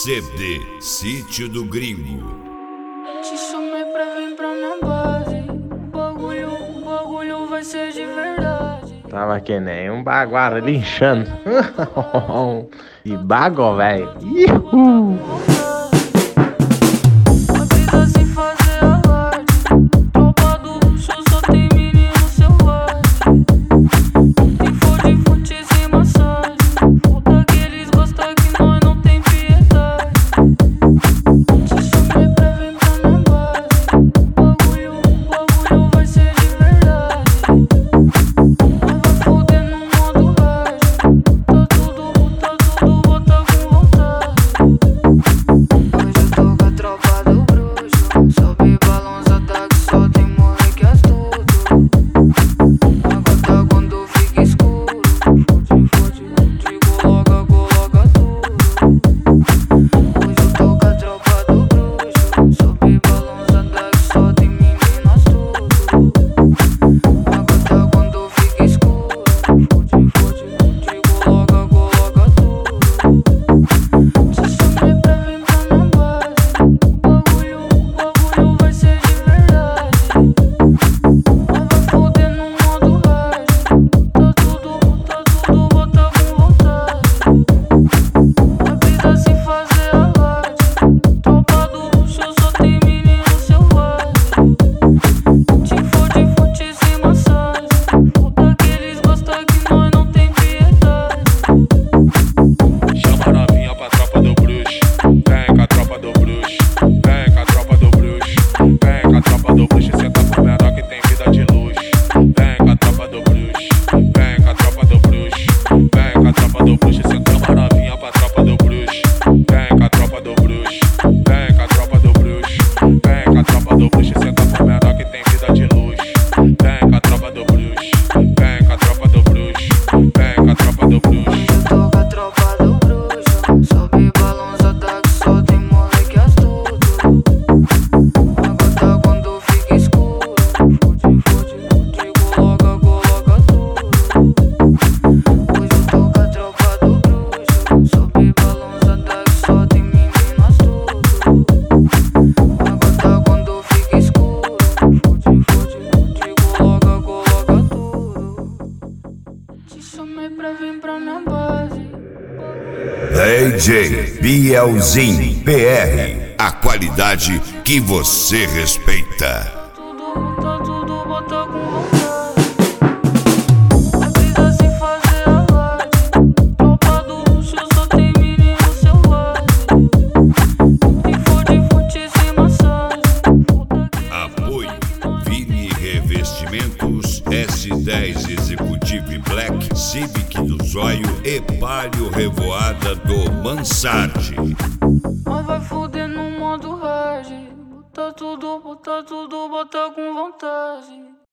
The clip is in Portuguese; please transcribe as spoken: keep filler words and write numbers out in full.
C D Sítio do Gringo. Te chamei pra vir pra minha base. O bagulho, o bagulho vai ser de verdade. Tava que nem um baguara linchando. E bagó, velho. D J Bielzinho P R, a qualidade que você respeita. Tá tudo, bota com vontade. A vida sem fazer alarde. Tropa do luxo, só tem menino selvagem. E for de fute sem massagem. Apoio Vini Revestimentos, S dez Executivo Black, Civic do Zóio e Palio Revoada do Mansardi. Mas vai fuder no modo hard. Bota tudo, bota tudo, bota com vontade.